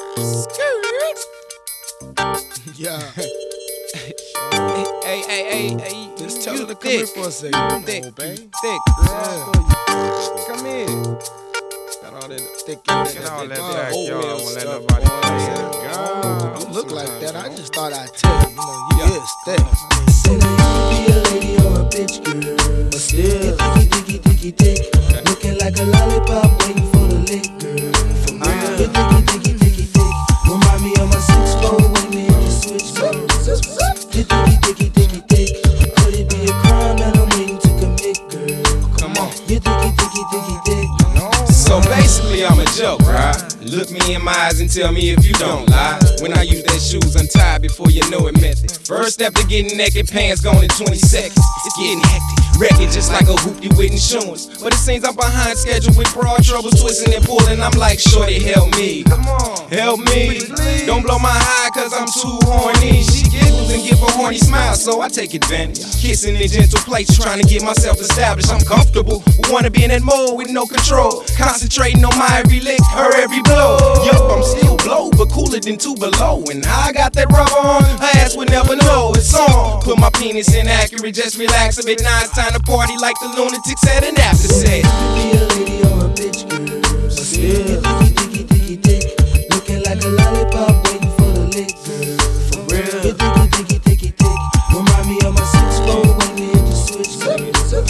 Yeah. Hey. Just tell her to come thick. here for a second. Thick, Come on, babe. thick. Yeah. Come in. Got all that thick Get all that backyard. oatmeal Won't let stuff, nobody boy. play it. Don't look like that. I just thought I'd tell you. You is thick. Say that you be a lady or a bitch girl, but still dicky, looking like a lollipop waiting for the lick, girl. For real, you dicky, remind me of my 6'4" when we hit the switch, girl. You dicky, could it be a crime that I'm waiting to commit, girl? Come on. You dicky. So basically, I'm a joke, right? Look me in my eyes and tell me if you don't lie. When I use that shoes untied before you know it method. First step to getting naked, pants gone in 20 seconds. It's getting hectic, wrecking just like a hoopty with insurance. But it seems I'm behind schedule with broad troubles, twisting and pulling. I'm like, shorty, help me. Come on, help me. Don't blow my high, cause I'm too horny. She giggles and give a horny smile, so I take advantage. Kissing in gentle place, trying to get myself established. I'm comfortable, but wanna be in that mode with no control. Concentrating on my every lick, her every blow. Yup, I'm still blow, but cooler than two below. And how I got that rubber on, her ass would never know. It's on. Put my penis in accurate, just relax a bit. Now it's time to party like the lunatics at an after set. Be a lady or a bitch girl, but still dicky, looking like a lollipop waiting for the lick, girl. For real, you dicky, remind me of my 6'4" when we hit the switch, girl.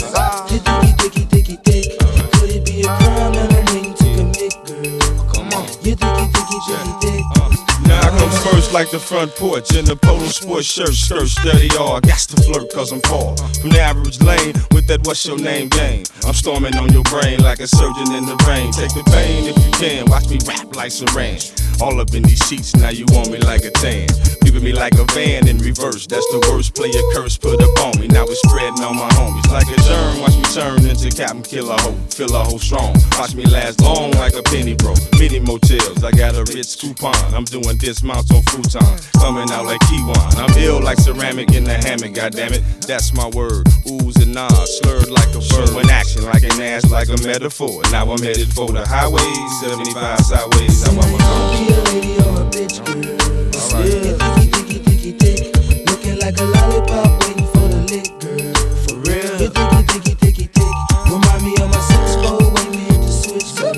You dicky, could it be a crime that I'm waiting to commit, girl? Come on. You dicky. Now I come first like the front porch in the polo sports shirt, skirt steady all. Got to flirt cause I'm far from the average lane with that what's your name game. I'm storming on your brain like a surgeon in the rain. Take the pain if you can, watch me rap like Saran. All up in these sheets, now you want me like a tan. Beeping me like a van in reverse, that's the worst. Play a curse, put up on me, now it's spreading on my homies. Like a germ, watch me turn into Captain Killer Ho. Feel a hoe strong, watch me last long like a penny bro. Many motels, I got a rich coupon. I'm doing dismounts on futon, coming out like Kiwan. I'm ill like ceramic in the hammock, goddammit, that's my word. Oohs and ahs, slurred like a bird. When action like an ass, like a metaphor. Now I'm headed for the highways, 75 sideways, how I'ma go. Be a lady or a bitch girl, but still dicky, looking like a lollipop waiting for the lick, girl. For real, you dicky, remind me of my 6'4" when we hit the switch, girl.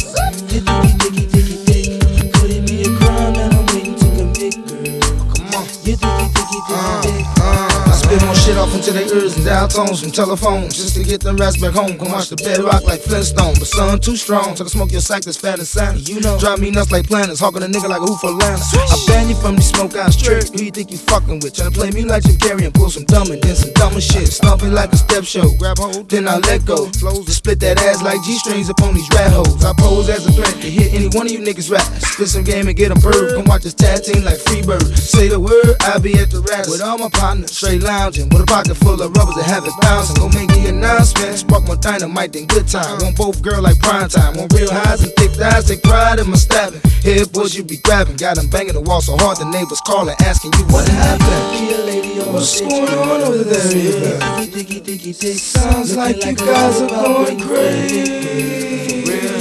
You dicky, could it be a crime that I'm waiting to commit, girl? Come on. You dicky. I spit more shit off into their ears and dial tones from telephones just to get them rats back home. Come watch the bedrock like Flintstone, but son too strong. Try to smoke your sack that's fat and Santa. You know, drive me nuts like planners, hawking a nigga like a hoof for Atlanta. I ban you from these smoke out straight. Who you think you fucking with? Tryna play me like Jim Carrey and pull some dumb and then some dumber shit. Stomping like a step show. Grab hold, then I let go. Flows to split that ass like G-strings up on these rat hoes. I pose as a threat to hit any one of you niggas rap. Spit some game and get them purred. Come watch this tag team like Freebird. Say the word, I'll be at the rap with all my partners. Straight lounging with a pocket full of rubbers that have it bouncing. Gon' make the announcement. Spark more dynamite than good time. Want both girl like prime time. Want real highs and thick thighs. Take pride in my stabbing. Head boys you be grabbing. Got them banging the wall so hard the neighbors calling asking you what happened. Be a lady or What's a bitch going girl, on over there? but still dicky, Sounds like you guys are going crazy.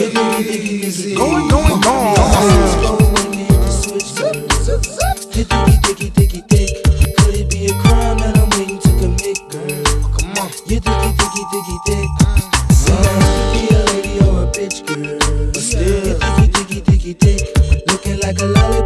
Going. Could it be a crime that I'm waiting to commit, girl? Come on. You dicky. Be a lady or a bitch girl, but still dicky, looking like a lollipop.